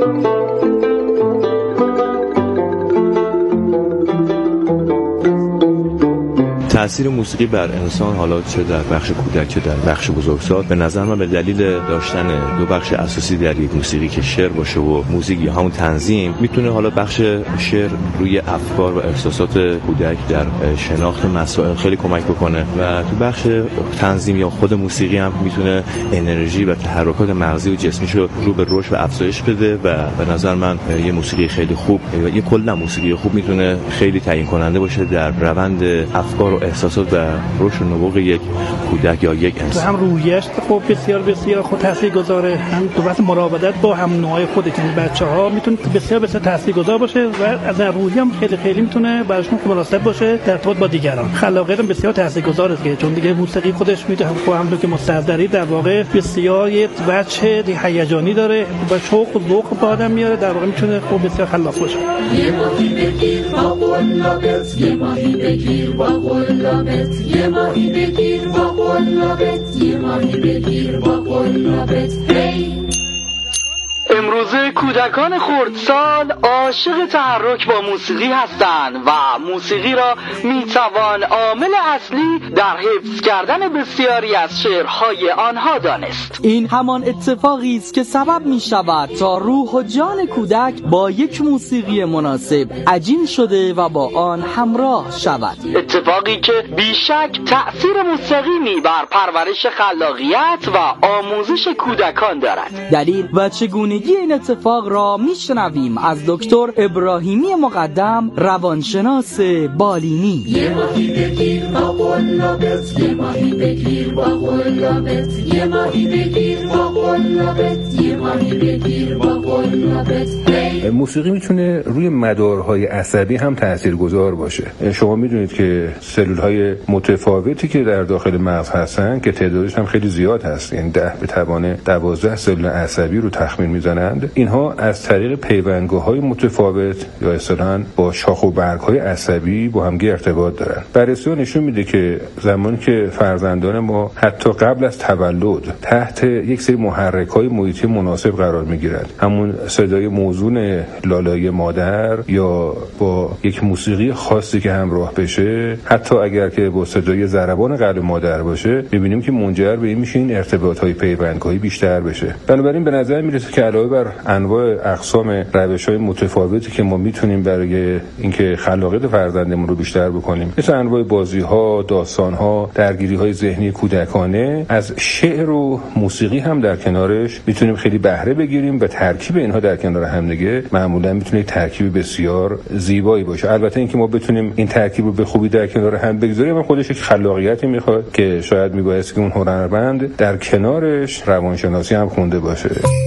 تأثیر موسیقی بر انسان، حالا چه در بخش کودک چه در بخش بزرگسال، به نظر من به دلیل داشتن دو بخش اساسی در یک موسیقی که شعر باشه و موزیک یا همون تنظیم، میتونه حالا بخش شعر روی افکار و احساسات کودک در شناخت مسائل خیلی کمک بکنه و تو بخش تنظیم یا خود موسیقی هم میتونه انرژی و تحرکات مغزی و جسمیشو رو به رشد و افزایش بده و به نظر من یه موسیقی خیلی خوب، یه کلا موسیقی خوب میتونه خیلی تعیین کننده باشه در روند افکار و احساسات و رشد و نبوغ یک کودک یا یک انسان. هم رویش خب بسیار خود تاثیرگذاره، هم تو وقت مراودت با هم نوعای خودش، یعنی بچه‌ها میتونه بسیار تاثیرگذار باشه و از روحی هم خیلی میتونه براشون مناسب باشه در ارتباط با دیگران. خلاقیت هم بسیار تاثیرگذاره دیگه، چون دیگه موسیقی خودش میتونه هم که مستحضری در واقع بسیار یه وجه هیجانی داره و شوق و ذوق به آدم میاره، در واقع میتونه خوب بسیار خلاق باشه. یه ماهی بگیر با قلابت، یه ماهی بگیر با قلابت، یه ماهی بگیر با قلابت، یه ماهی بگیر با قلابت. امروزه کودکان خردسال عاشق تحرک با موسیقی هستند و موسیقی را میتوان عامل اصلی در حفظ کردن بسیاری از شعرهای آنها دانست. این همان اتفاقی است که سبب می شود تا روح و جان کودک با یک موسیقی مناسب عجین شده و با آن همراه شود، اتفاقی که بیشک تأثیر مستقیمی بر پرورش خلاقیت و آموزش کودکان دارد. دلیل و چگونگی این اتفاق را میشنویم از دکتر ابراهیمی مقدم، روانشناس بالینی. یه ماهی بگیر با قلابت، یه ماهی بگیر با قلابت، یه ماهی بگیر با قلابت، یه ماهی بگیر با قلابت. موسیقی میتونه روی مدارهای عصبی هم تاثیرگذار باشه. شما میدونید که سلولهای متفاوتی که در داخل مغز هستن که تعدادش هم خیلی زیاد هست، یعنی 10 به توان 12 سلول عصبی رو تخمین میزنند. اینها از طریق پیوندگاه‌های متفاوت یا اصطلاحاً با شاخ و برگ‌های عصبی با هم ارتباط دارن. بررسی‌ها نشون میده که زمانی که فرزندان ما حتی قبل از تولد تحت یک سری محرک‌های محیطی مناسب قرار میگیرند، همون صدای موزون لالای مادر یا با یک موسیقی خاصی که همراه بشه، حتی اگر که با صدای ضربان قلب مادر باشه، می‌بینیم که منجر به این میشه این ارتباط‌های پیوندگاهی بیشتر بشه. بنابراین به نظر میرسه که علاوه بر انواع اقسام روش‌های متفاوتی که ما میتونیم برای اینکه خلاقیت فرزندمون رو بیشتر بکنیم، مثل انواع بازی‌ها، داستان‌ها، درگیری‌های ذهنی کودکانه، از شعر و موسیقی هم در کنارش میتونیم خیلی بهره بگیریم و ترکیب اینها در کنار هم دیگه معمولاً میتونه ترکیب بسیار زیبایی باشه. البته اینکه ما بتونیم این ترکیب رو به خوبی در کنار هم بگذاریم خودش یک خلاقیتی میخواد که شاید میبایست که اون هنرمند در کنارش روانشناسی هم خونده باشه.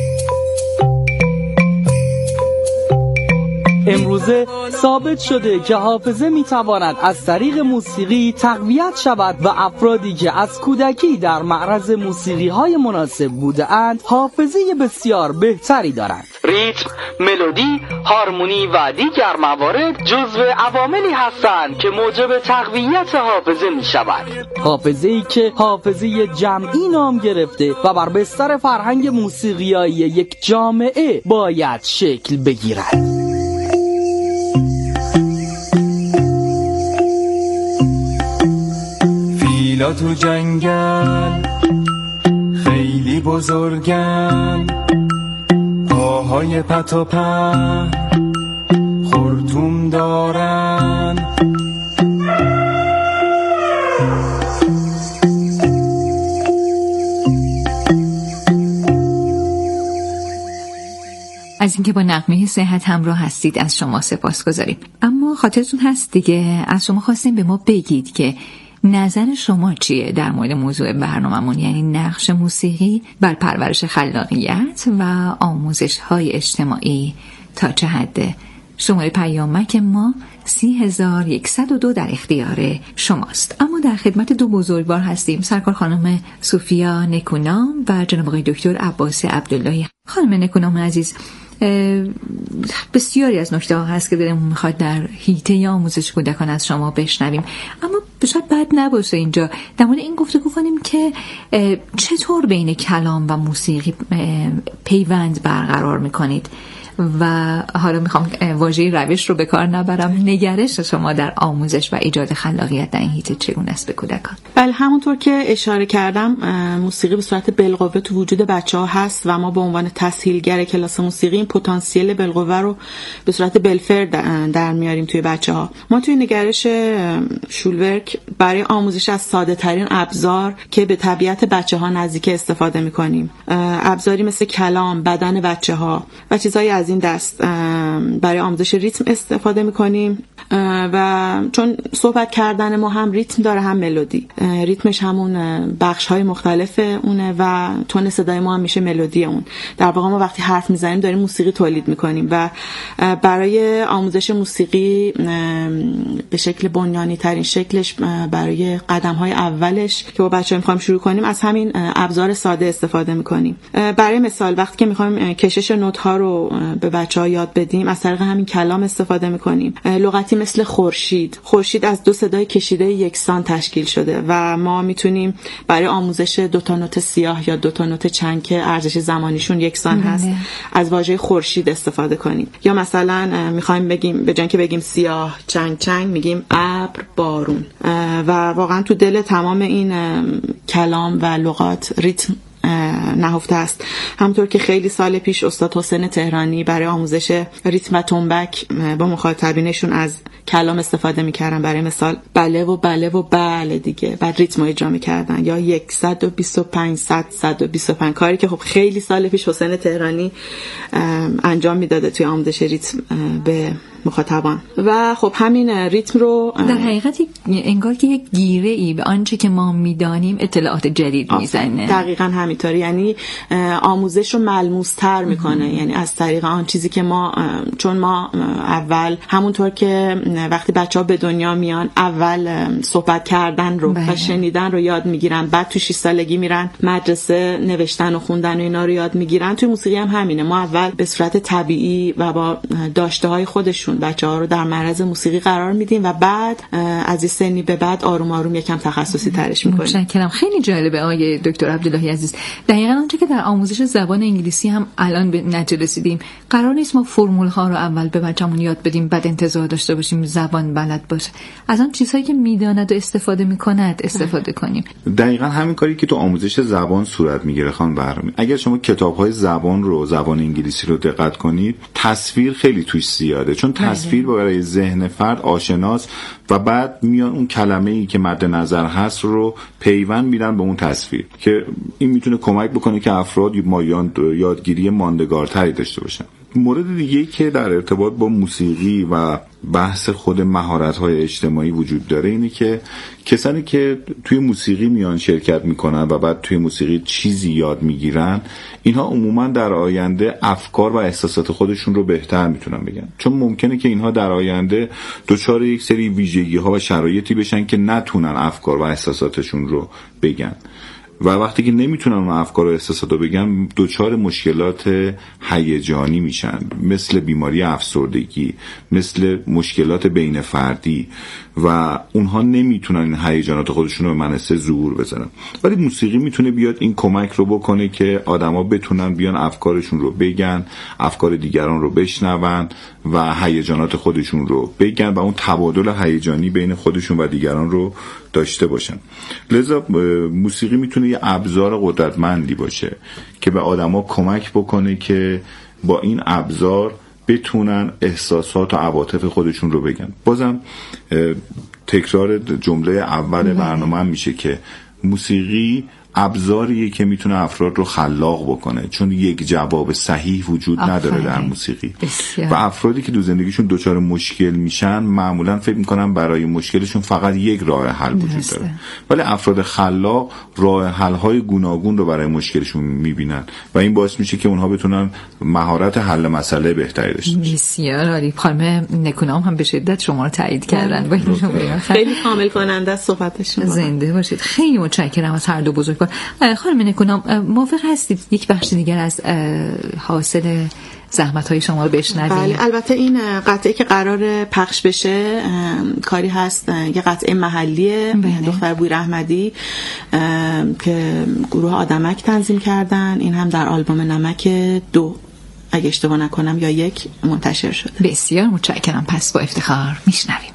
امروزه ثابت شده که حافظه میتواند از طریق موسیقی تقویت شود و افرادی که از کودکی در معرض موسیقی‌های مناسب بودند حافظه بسیار بهتری دارند. ریتم، ملودی، هارمونی و دیگر موارد جزو عواملی هستند که موجب تقویت حافظه میشود. حافظه‌ای که حافظه جمعی نام گرفته و بر بستر فرهنگ موسیقیایی یک جامعه باید شکل بگیرد. فیلا تو جنگل خیلی بزرگن، پاهای پت و پهن خرطوم دارن. از اینکه با نغمه صحت همراه هستید از شما سپاسگزاریم. اما خاطرتون هست دیگه از شما خواستیم به ما بگید که نظر شما چیه در مورد موضوع برنامه‌مون، یعنی نقش موسیقی بر پرورش خلاقیت و آموزش‌های اجتماعی تا چه حده؟ شماره پیامک ما 30102 در اختیار شماست. اما در خدمت دو بزرگوار هستیم، سرکار خانم سوفیا نکونام و جناب آقای دکتر عباس عبداللهی. خانم نکونام عزیز، بسیاری از نکته ها هست که دلمون میخواد در حیطه آموزش کودکان از شما بشنویم، اما شاید بد نباشه اینجا در مورد این گفتگو کنیم که چطور بین کلام و موسیقی پیوند برقرار میکنید و حالا میخوام واژه روش رو به کار نبرم. نگرش شما در آموزش و ایجاد خلاقیت در این حیطه چگونه است به کودکان؟ بله، همونطور که اشاره کردم موسیقی به صورت بالقوه تو وجود بچه‌ها هست و ما به عنوان تسهیلگر کلاس موسیقی این پتانسیل بالقوه رو به صورت بالفعل در میاریم توی بچه‌ها. ما توی نگرش شولورک برای آموزش از ساده ترین ابزار که به طبیعت بچه‌ها نزدیک استفاده می‌کنیم. ابزاری مثل کلام، بدن بچه‌ها و چیزهای از این دست برای آموزش ریتم استفاده می‌کنیم و چون صحبت کردن ما هم ریتم داره هم ملودی. ریتمش همون بخش‌های مختلف اونه و تون صدای ما هم میشه ملودی اون. در واقع ما وقتی حرف میزنیم داریم موسیقی تولید می‌کنیم و برای آموزش موسیقی به شکل بنیانی ترین شکلش برای قدم‌های اولش که با بچه‌ها می‌خوایم شروع کنیم از همین ابزار ساده استفاده می‌کنیم. برای مثال وقتی که می‌خوایم کشش نوت‌ها رو به بچه‌ها یاد بدیم از طریق همین کلام استفاده می‌کنیم. لغتی مثل خورشید از دو صدای کشیده یکسان تشکیل شده و ما می‌تونیم برای آموزش دو تا نوت سیاه یا دو تا نوت چنگ که ارزش زمانیشون یکسان هست از واژه خورشید استفاده کنیم. یا مثلا می‌خوایم بگیم به جای اینکه بگیم سیاه چنگ چنگ میگیم ابر بارون و واقعا تو دل تمام این کلام و لغات ریتم نهفته است. همونطور که خیلی سال پیش استاد حسین تهرانی برای آموزش ریتم و تنبک با مخاطبینشون از کلام استفاده میکردن. برای مثال بله و بله و بله دیگه، بعد ریتم رو اجرا میکردن. یا 125 125 کاری که خب خیلی سال پیش حسین تهرانی انجام میداده توی آموزش ریتم به مخاطبان و خب همین ریتم رو در حقیقت انگار که یک گیره ای به آنچه که ما میدانیم اطلاعات جدید میزنه. دقیقاً همینطوری، یعنی آموزش رو ملموس‌تر میکنه. یعنی از طریق آن چیزی که ما چون ما اول همونطور که وقتی بچه‌ها به دنیا میان اول صحبت کردن رو و شنیدن رو یاد میگیرن، بعد تو 6 سالگی میرن مدرسه نوشتن و خوندن و اینا رو یاد میگیرن. توی موسیقی هم همینه. ما اول به صورت طبیعی و با داشته‌های خودشون بچه‌ها رو در معرض موسیقی قرار میدیم و بعد از این سنی به بعد آروم آروم یکم تخصصی ترش میکنیم. متشکرم. خیلی جالبه آقای دکتر عبداللهی عزیز. دقیقاً آنچه که در آموزش زبان انگلیسی هم الان به نتیجه رسیدیم، قرار نیست ما فرمول ها رو اول به بچه‌مون یاد بدیم بعد انتظار داشته باشیم زبان بلد باشه. از آن چیزهایی که میداند و استفاده میکند استفاده کنیم. دقیقاً همین کاری که تو آموزش زبان صورت میگیره خانم بهرامی. اگر شما کتاب‌های زبان انگلیسی رو دقت کنید، تصویر خیلی توش زیاده، چون تصویر برای ذهن فرد آشناست و بعد میان اون کلمه‌ای که مد نظر هست رو پیوند میدن به اون تصویر که این میتونه کمک بکنه که افراد یادگیری ماندگارتری داشته باشن. مورد دیگه‌ای که در ارتباط با موسیقی و بحث خود مهارت‌های اجتماعی وجود داره اینه که کسانی که توی موسیقی میان شرکت میکنن و بعد توی موسیقی چیزی یاد میگیرن، اینها عموما در آینده افکار و احساسات خودشون رو بهتر میتونن بگن، چون ممکنه که اینها در آینده دچار یک سری ویژگی‌ها و شرایطی بشن که نتونن افکار و احساساتشون رو بگن و وقتی که نمیتونن اون افکار و احساسات رو بگن دچار مشکلات هیجانی میشن، مثل بیماری افسردگی، مثل مشکلات بین فردی و اونها نمیتونن این هیجانات خودشون رو به منصه ظهور بزنن. ولی موسیقی میتونه بیاد این کمک رو بکنه که آدما بتونن بیان افکارشون رو بگن، افکار دیگران رو بشنون و هیجانات خودشون رو بگن و اون تبادل هیجانی بین خودشون و دیگران رو داشته باشن. لذا موسیقی میتونه یه ابزار قدرتمندی باشه که به آدما کمک بکنه که با این ابزار بتونن احساسات و عواطف خودشون رو بگن. بازم تکرار جمله اول برنامه هم میشه که موسیقی ابزاریه که میتونه افراد رو خلاق بکنه، چون یک جواب صحیح وجود نداره در موسیقی و افرادی که تو زندگیشون دچار مشکل میشن معمولا فکر میکنن برای مشکلشون فقط یک راه حل وجود داره، ولی افراد خلاق راه حل های گوناگون رو برای مشکلشون میبینن و این باعث میشه که اونها بتونن مهارت حل مسئله بهتری داشته باشن. بسیار عالی. خانم نکونام هم به شدت شما رو تایید کردن. خیلی کامل کننده است صحبت شما. زنده باشید. خیلی متشکرم از هر دو بزرگوار. خانم نکونام موافق هستید یک بخش دیگر از حاصل زحمت‌های شما رو بشنویم؟ بله، البته این قطعه که قرار پخش بشه کاری هست، یه قطعه محلیه دختر بویر احمدی که گروه آدمک تنظیم کردن. این هم در آلبوم نمک 2 اگه اشتباه نکنم یا 1 منتشر شده. بسیار متشکرم. پس با افتخار میشنویم.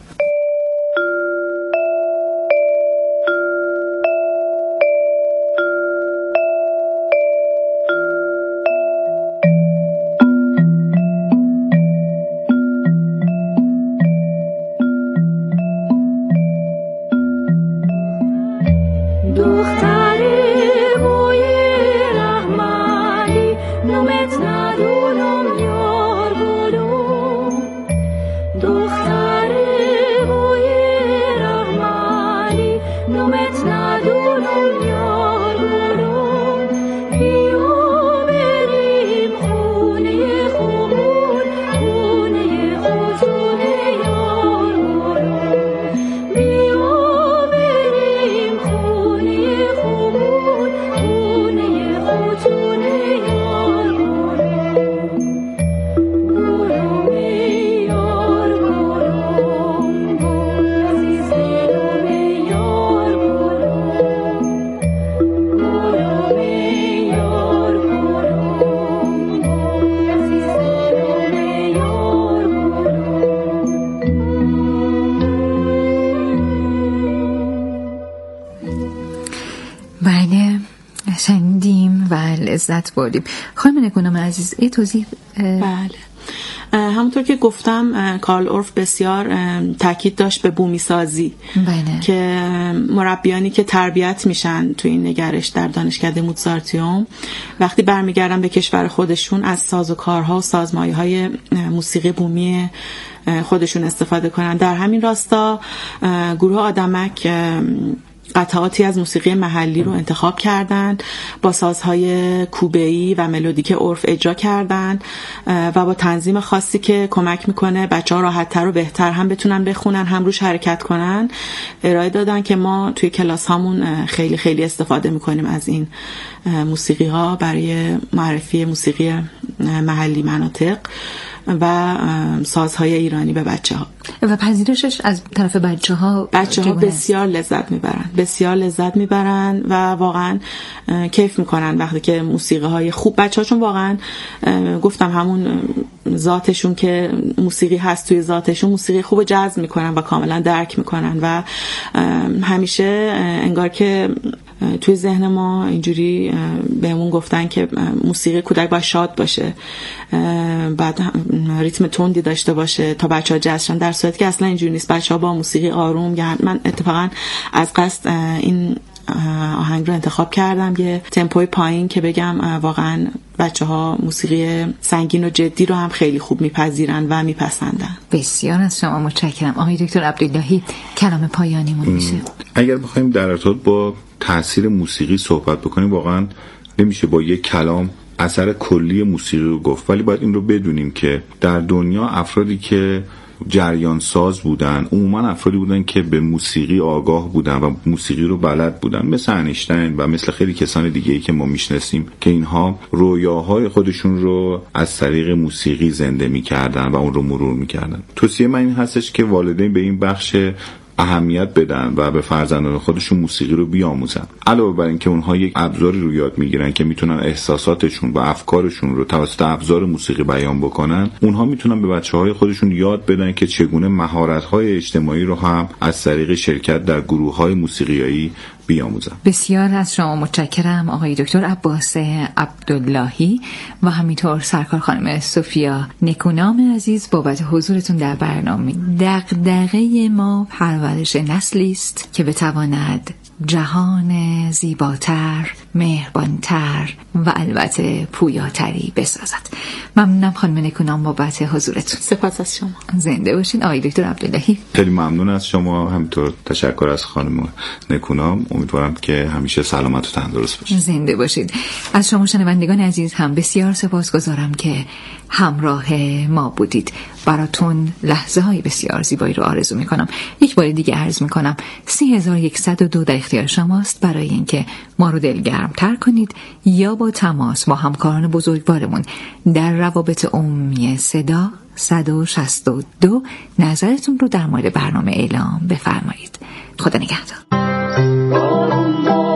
لذت بردیم. خانم نکونام عزیز یه توضیح. بله، همونطور که گفتم کارل اورف بسیار تاکید داشت به بومی سازی. بله. که مربیانی که تربیت میشن تو این نگرش در دانشکده موزارتیوم وقتی برمیگردن به کشور خودشون از سازوکارها و سازمایه‌های موسیقی بومی خودشون استفاده کنن. در همین راستا گروه آدمک قطعاتی از موسیقی محلی رو انتخاب کردن، با سازهای کوبه‌ای و ملودیک عرف اجرا کردن و با تنظیم خاصی که کمک میکنه بچه‌ها راحت‌تر و بهتر هم بتونن بخونن هم روش حرکت کنن ارائه دادن که ما توی کلاس هامون خیلی خیلی استفاده میکنیم از این موسیقی ها برای معرفی موسیقی محلی مناطق و سازهای ایرانی به بچه‌ها. و پذیرشش از طرف بچه‌ها بسیار لذت میبرن و واقعا کیف میکنن وقتی که موسیقی های خوب بچه‌ها، چون واقعا گفتم همون ذاتشون که موسیقی هست توی ذاتشون موسیقی خوب جذب میکنن و کاملا درک میکنن و همیشه انگار که توی ذهن ما اینجوری بهمون گفتن که موسیقی کودک باید شاد باشه، بعد ریتم تندی داشته باشه تا بچه‌ها جذب شن، در صورتی که اصلا اینجوری نیست. بچه‌ها با موسیقی آروم، من اتفاقا از قصد این آهنگ رو انتخاب کردم یه تمپوی پایین که بگم واقعا بچه‌ها موسیقی سنگین و جدی رو هم خیلی خوب میپذیرن و میپسندن. بسیار از شما متشکرم. آقای دکتر عبداللهی کلام پایانیمون میشه. اگر بخوایم در ارتباط با تاثیر موسیقی صحبت بکنیم واقعا نمیشه با یک کلام اثر کلی موسیقی رو گفت، ولی باید این رو بدونیم که در دنیا افرادی که جریان ساز بودن عموما افرادی بودن که به موسیقی آگاه بودن و موسیقی رو بلد بودن، مثل انیشتین و مثل خیلی کسان دیگه‌ای که ما میشناسیم که اینها رویاهای خودشون رو از طریق موسیقی زنده می‌کردن و اون رو مرور می‌کردن. توصیه من این هستش که والدین به این بخش اهمیت بدن و به فرزندان خودشون موسیقی رو بیاموزن. علاوه بر این که اونها یک ابزاری رو یاد میگیرن که میتونن احساساتشون و افکارشون رو توسط ابزار موسیقی بیان بکنن، اونها میتونن به بچه‌های خودشون یاد بدن که چگونه مهارت‌های اجتماعی رو هم از طریق شرکت در گروه‌های موسیقیایی بیاموزن. بسیار از شما متشکرم آقای دکتر عباس عبداللهی و همینطور سرکار خانم سوفیا نکونام عزیز بابت حضورتون در برنامه. دغدغه ما پرورش نسلی است که بتواند جهان زیباتر، مهربانتر و البته پویاتری بسازد. ممنونم خانم نکونام بابت حضورتون. سپاس از شما. زنده باشین آقای دکتر عبداللهی. خیلی ممنون از شما، همینطور تشکر از خانم نکونام. امیدوارم که همیشه سلامت و تندرست باشید. زنده باشید. از شما شنوندگان عزیز هم بسیار سپاسگزارم که همراه ما بودید. براتون لحظه های بسیار زیبایی رو آرزو میکنم. یک بار دیگه عرض میکنم 3102 در اختیار شماست برای اینکه ما رو دلگرم تر کنید یا با تماس با همکاران بزرگوارمون در روابط عمومی صدا 162 نظرتون رو در مورد برنامه اعلام بفرمایید. خدا نگهدار.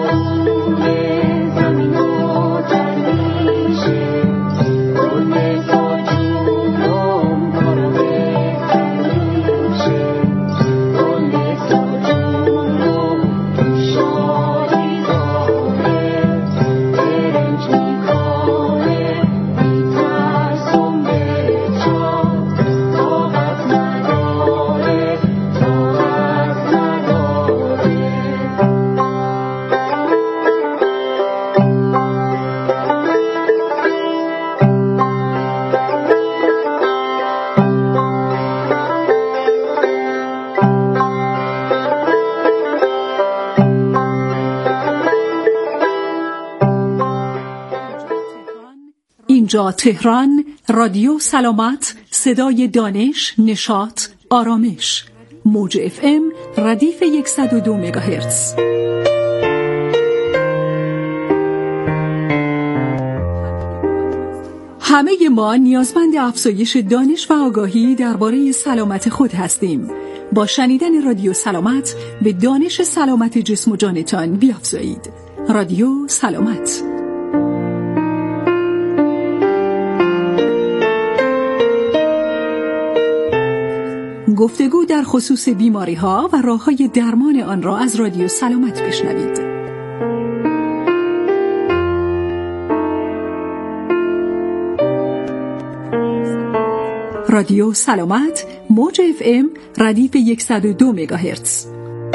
زمین و اینجا تهران، رادیو سلامت، صدای دانش، نشاط، آرامش. موج FM ردیف 102 مگاهرتز. همه ما نیازمند افزایش دانش و آگاهی درباره سلامت خود هستیم. با شنیدن رادیو سلامت به دانش سلامت جسم و جانتان بیافزایید. رادیو سلامت. گفتگو در خصوص بیماری‌ها و راه‌های درمان آن را از رادیو سلامت بشنوید. رادیو سلامت، موج FM ردیف 102 مگاهرتز.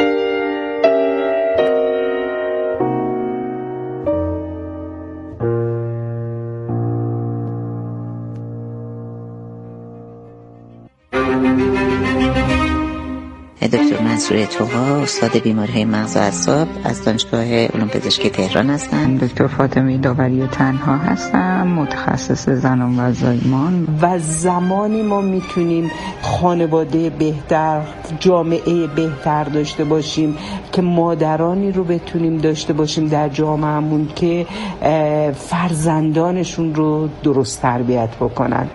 دکتر منصور طوها، استاد بیماری‌های مغز و اعصاب از دانشگاه علوم پزشکی تهران هستم. دکتر فاطمه داوری تنها هستم، متخصص زنان و زایمان. و زمانی ما میتونیم خانواده بهتر، جامعه بهتر داشته باشیم که مادرانی رو بتونیم داشته باشیم در جامعهمون که فرزندانشون رو درست تربیت بکنن.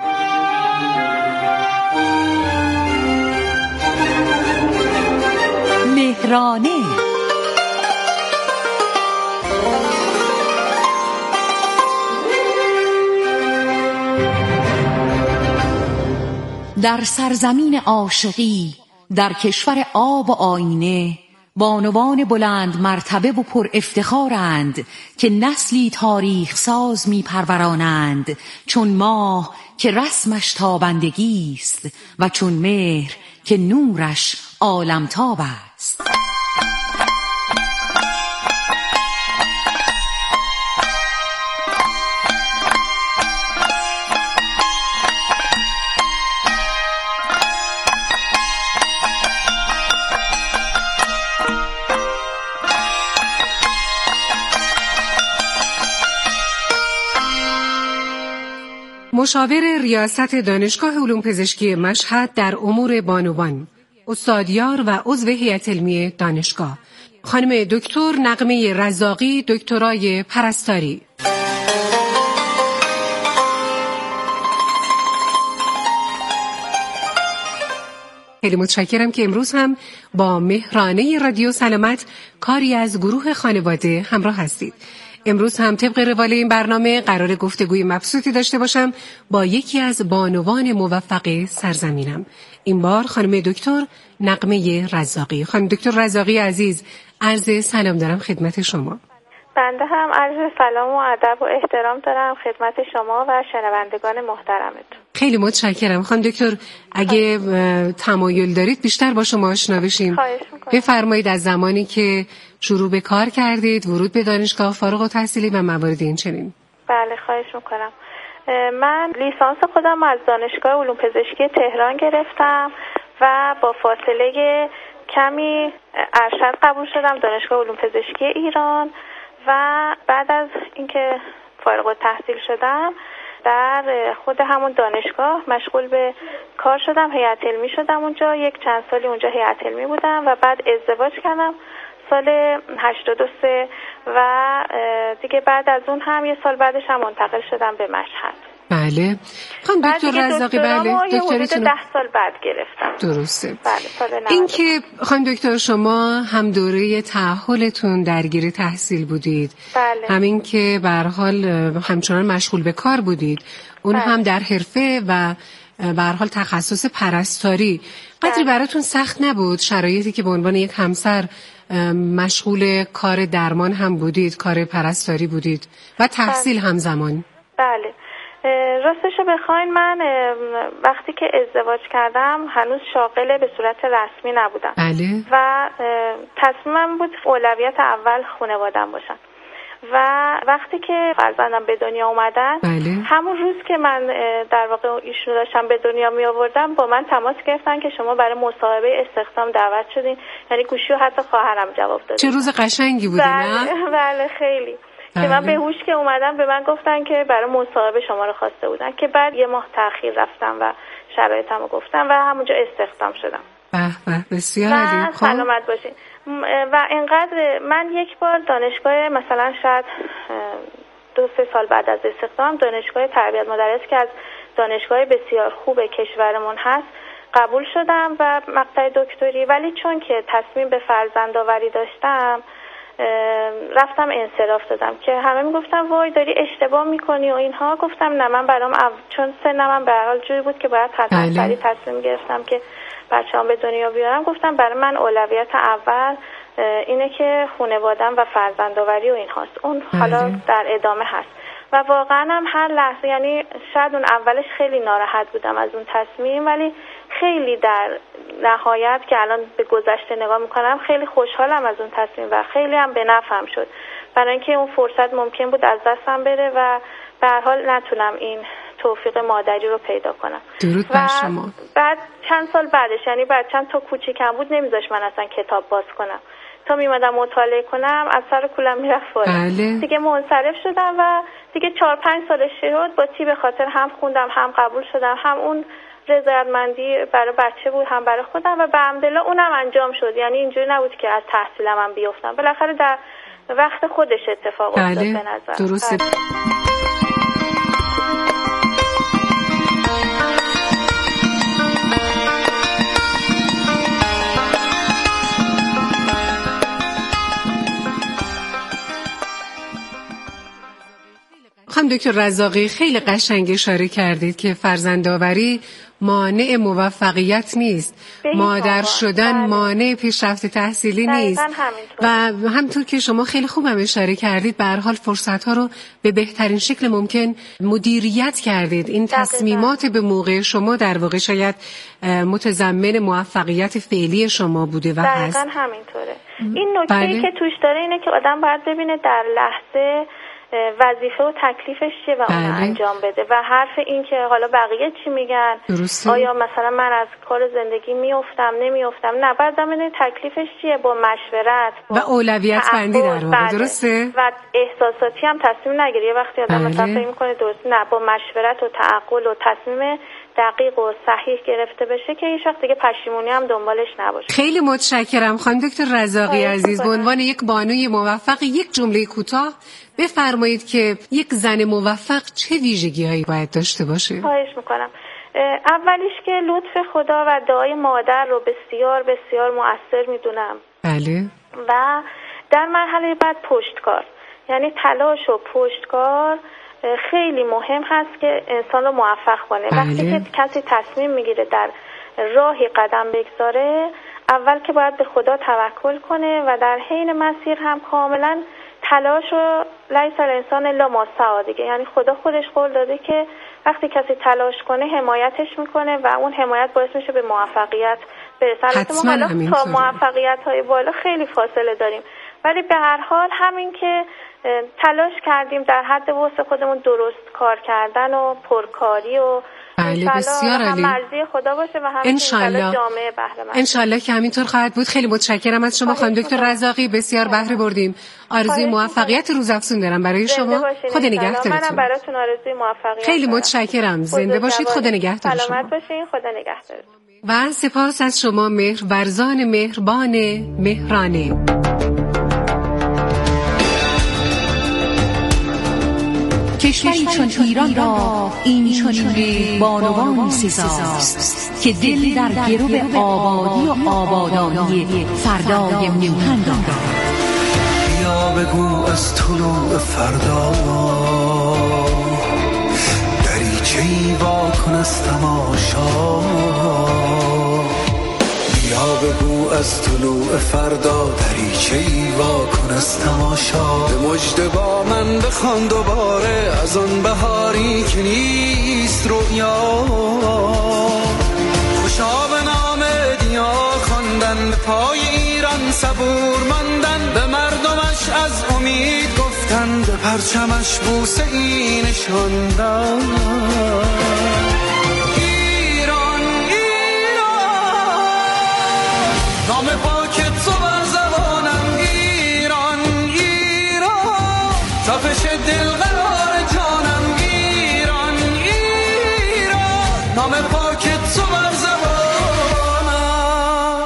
مهرانه در سرزمین عاشقی، در کشور آب و آینه، بانوان بلند مرتبه و پر افتخارند که نسلی تاریخ ساز می پرورانند، چون ماه که رسمش تابندگی است و چون مهر که نورش عالمتاب است. مشاور ریاست دانشگاه علوم پزشکی مشهد در امور بانوان، استادیار و عضو هیئت علمی دانشگاه، خانم دکتر نغمه رزاقی، دکترای پرستاری. خیلی متشکرم که امروز هم با مهرانه رادیو سلامت کاری از گروه خانواده همراه هستید. امروز هم طبق روال این برنامه قرار گفتگوی مبسوطی داشته باشم با یکی از بانوان موفق سرزمینم. این بار خانم دکتر نغمه رزاقی. خانم دکتر رزاقی عزیز، عرض سلام دارم خدمت شما. بنده هم عرض سلام و ادب و احترام دارم خدمت شما و شنوندگان محترمتون. خیلی متشکرم. خانم دکتر اگه تمایل دارید بیشتر با شما آشنا بشیم. بفرمایید از زمانی که شروع به کار کردید، ورود به دانشگاه، فارغ التحصیلی و موارد این چنین. بله خواهش میکنم. من لیسانس خودم از دانشگاه علوم پزشکی تهران گرفتم و با فاصله کمی ارشد قبول شدم دانشگاه علوم پزشکی ایران و بعد از اینکه فارغ التحصیل شدم در خود همون دانشگاه مشغول به کار شدم، هیئت علمی شدم اونجا، یک چند سالی اونجا هیئت علمی بودم و بعد ازدواج کردم سال 83 و دیگه بعد از اون هم یه سال بعدش هم منتقل شدم به مشهد. بله. خانم دکتر رزاقی، بله دکتریتون 10 سال بعد گرفتم. درسته. بله سال 90. این که خانم دکتر شما هم دوره تأهلتون درگیر تحصیل بودید. بله. همین که به هر حال همچنان مشغول به کار بودید. اون هم در حرفه و به هر حال تخصص پرستاری. قدری براتون سخت نبود شرایطی که به عنوان یک همسر مشغول کار درمان هم بودید، کار پرستاری بودید و تحصیل همزمان؟ بله. راستشو بخواین من وقتی که ازدواج کردم هنوز شاغل به صورت رسمی نبودم. بله. و تصمیمم بود اولویت اول خانواده‌ام باشن و وقتی که فرزندم به دنیا اومدن همون روز که من در واقع ایشونو داشتم به دنیا می آوردم با من تماس گرفتن که شما برای مصاحبه استخدام دعوت شدین. یعنی گوشی و حتی خواهرم جواب داد. چه روز قشنگی بودی. بله خیلی. که من به هوش که اومدم به من گفتن که برای مصاحبه شما رو خواسته بودن، که بعد یه ماه تأخیر رفتم و شرایطمو گفتم و همونجا استخدام شدم. بسیار عالی. سلامت باشین. و اینقدر من یک بار دانشگاه مثلا شاید 2-3 سال بعد از استخدام دانشگاه تربیت مدرس که از دانشگاه بسیار خوب کشورمون هست قبول شدم و مقطع دکتری، ولی چون که تصمیم به فرزندآوری داشتم رفتم انصراف دادم که همه میگفتن وای داری اشتباه میکنی و اینها. گفتم نه، من برام چون سنم هم به هر حال جوری بود که باید حتما سریع تصمیم گرفتم که بچه‌ام به دنیا بیارم. گفتم برای من اولویت اول اینه که خانواده‌ام و فرزندآوری و این هاست. اون حالا در ادامه هست و واقعا هم هر لحظه، یعنی شاید اون اولش خیلی ناراحت بودم از اون تصمیم، ولی خیلی در نهایت که الان به گذشته نگاه میکنم خیلی خوشحالم از اون تصمیم و خیلی هم به نفعم شد، برای اینکه اون فرصت ممکن بود از دستم بره و به هر حال نتونم این توفیق مادری رو پیدا کنم. درود بر شما. بعد چند سال بعدش، یعنی بعد چند تا کوچیکم بود، نمیذاش من اصلا کتاب باز کنم تا میمدم مطالعه کنم از سر کولم میرفت بالا. دیگه منصرف شدم و دیگه 4-5 سالش شد با تی به خاطر هم خوندم، هم قبول شدم، هم اون رضایتمندی برای بچه بود، هم برای خودم و به حمدالله اونم انجام شد. یعنی اینجوری نبود که از تحصیلم هم بیفتم، بالاخره در وقت خودش اتفاق افتاد به نظر. درسته. خانم دکتر رزاقی خیلی قشنگ اشاره کردید که فرزندآوری مانع موفقیت نیست، مادر شدن مانع پیشرفت تحصیلی نیست و همطور که شما خیلی خوب هم اشاره کردید به هر حال فرصت‌ها رو به بهترین شکل ممکن مدیریت کردید. این تصمیمات به موقع شما در واقع شاید متضمن موفقیت فعلی شما بوده و هست. دقیقاً همینطوره. این نکته‌ای که توش داره اینه که آدم باید ببینه در لحظه وظیفه و تکلیفش چیه و اون انجام بده و حرف این که حالا بقیه چی میگن، آیا مثلا من از کار زندگی میافتم نمیافتم، نه، بعد ببینه تکلیفش چیه با مشورت و اولویت بندی در واقع. درسته؟ و احساساتی هم تصمیم نگیری. وقتی آدم مثلا فکر میکنه درست، نه، با مشورت و تعقل و تصمیم دقیق و صحیح گرفته بشه که هیچ وقت دیگه پشیمونی هم دنبالش نباشه. خیلی متشکرم خانم دکتر رزاقی عزیز. به عنوان یک بانوی موفق یک جمله کوتاه بفرمایید که یک زن موفق چه ویژگی‌هایی باید داشته باشه؟ خواهش میکنم. اولیش که لطف خدا و دعای مادر رو بسیار بسیار مؤثر میدونم. بله. و در مرحله بعد پشتکار، یعنی تلاش و پشتکار خیلی مهم هست که انسان رو موفق کنه. وقتی که کسی تصمیم میگیره در راهی قدم بگذاره، اول که باید به خدا توکل کنه و در حین مسیر هم کاملا تلاش و لیس الانسان الا ما سعی دیگه، یعنی خدا خودش قول داده که وقتی کسی تلاش کنه حمایتش میکنه و اون حمایت باعث میشه به موفقیت برسه. حتما حالا تا موفقیت های بالا خیلی فاصله داریم، ولی به هر حال همین که تلاش کردیم در حد وسع خودمون، درست کار کردن و پرکاری و بسیار عالی، مرضی خدا باشه و همین جامعه بهره مند. انشالله که همینطور خواهد بود. خیلی متشکرم از شما خانم دکتر رزاقی، بسیار بهره بردیم. آرزوی موفقیت روزافزون دارم برای شما. خدا نگهدارتون. منم براتون آرزوی موفقیت. خیلی متشکرم. زنده باشید. خدا نگهدار شما. سلامت باشین. خدا نگهدارتون. و سپاس از شما مهرورزان مهربان مهرانه. کشوری چون ایران را این چنین بانوانی سزاست که دل در گرو آبادی و آبادانی فردای میهن دارد. بیا بگو از طلوع فردا دریچه‌ای واکن از تماشا. بیا بگو از طلوع فردا دریچه‌ای واکن از تماشا. به مژده با من بخوان دوباره از آن بهاری که نیست رویا. خوشا به نام دیا خواندن، به پای ایران صبور ماندن، به مردمش از امید گفتن، به پرچمش بوسه ای نشاندن. نام پاکت تو بر زبانم ایران، ایران. خاک تو بر زبانم.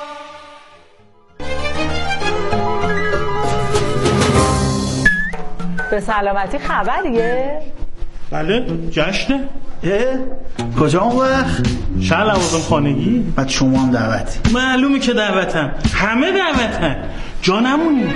به سلامتی خبریه؟ بله جشنه. کجا اون وقت؟ شهر لوازم خانگی. بعد شما هم دعوتی؟ معلومه که دعوتم، همه دعوتن، جا نمونی.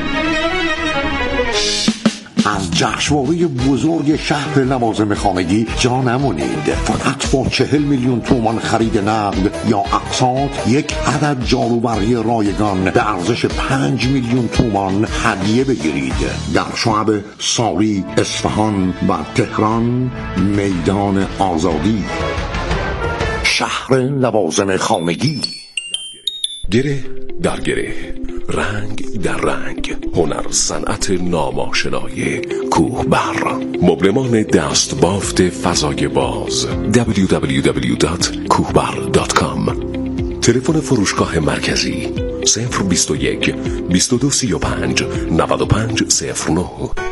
از جشنواره بزرگ شهر لوازم خانگی جا نمونید. فقط با 40 میلیون تومان خرید نقد یا اقساط یک عدد جاروبری رایگان به ارزش 5 میلیون تومان هدیه بگیرید. در شعب ساری، اصفهان و تهران، میدان آزادی. شهر لوازم خانگی. گره در گره، رنگ در رنگ، هنر صنعت ناماشنای کوهبر، مبلمان دست بافت فضای باز. www.kohbar.com. تلفن فروشگاه مرکزی 021 2235 9509.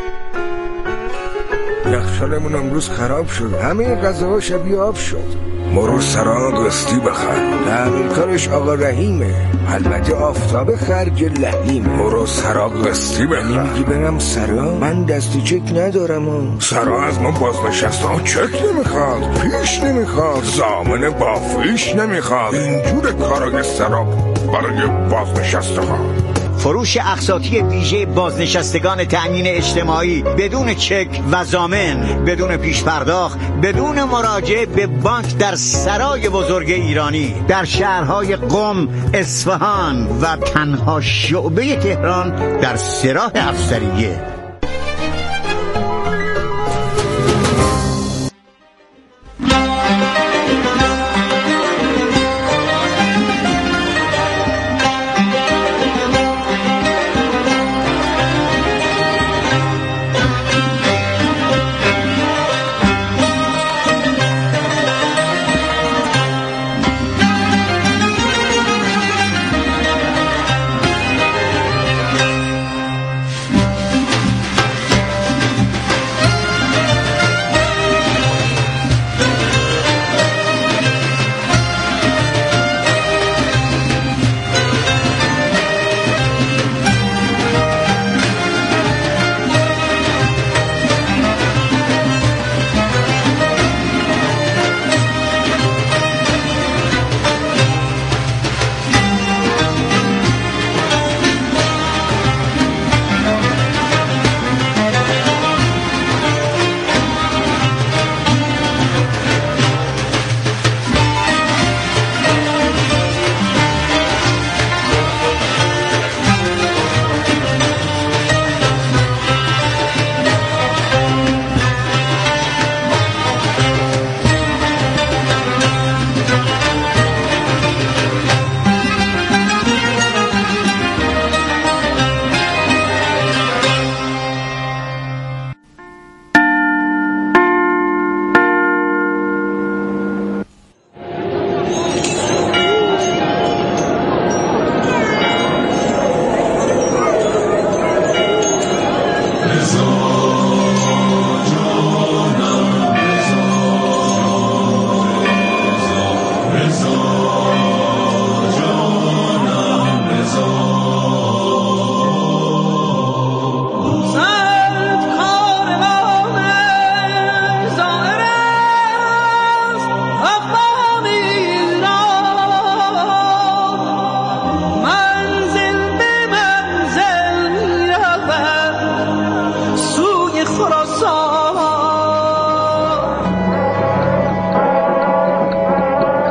یخچالمون امروز خراب شد، همه غذاها شبیه آب شد. مرو سراغ قسطی بخر، تعمیرکارش آقا رحیمه، البته آفتاب خرج لحیم. مرو سراغ قسطی بخر. میگی برم سرا؟ من دستی چک ندارم. سرا از ما بازنشسته ها چک نمیخواد، پیش نمیخواد، ضامن بافیش نمیخواد. اینجور کارای سرا برای بازنشسته ها. فروش اقساطی ویژه بازنشستگان تأمین اجتماعی بدون چک و ضامن، بدون پیش پرداخت، بدون مراجعه به بانک در سرای بزرگ ایرانی در شهرهای قم، اصفهان و تنها شعبه تهران در سراح افسریه.